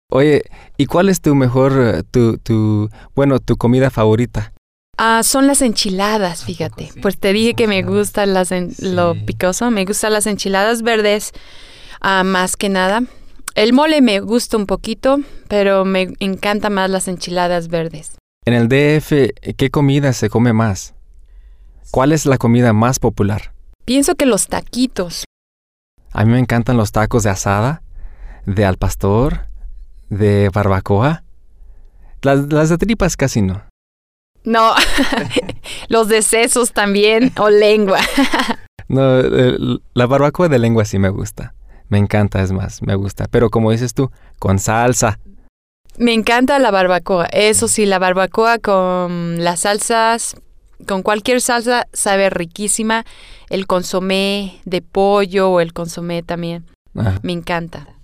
Oye, ¿y cuál es tu mejor, tu comida favorita? Son las enchiladas, fíjate. Sí. Pues te dije que me gustan lo Sí. picoso. Me gustan las enchiladas verdes, más que nada. El mole me gusta un poquito, pero me encantan más las enchiladas verdes. En el DF, ¿qué comida se come más? ¿Cuál es la comida más popular? Pienso que los taquitos. A mí me encantan los tacos de asada, de al pastor, de barbacoa. Las de tripas casi no. No, los de sesos también, o lengua. No, la barbacoa de lengua sí me gusta. Me encanta, es más, me gusta. Pero como dices tú, con salsa. Me encanta la barbacoa. Eso sí, la barbacoa con las salsas, con cualquier salsa, sabe riquísima. El consomé de pollo o el consomé también. Ah, Me encanta.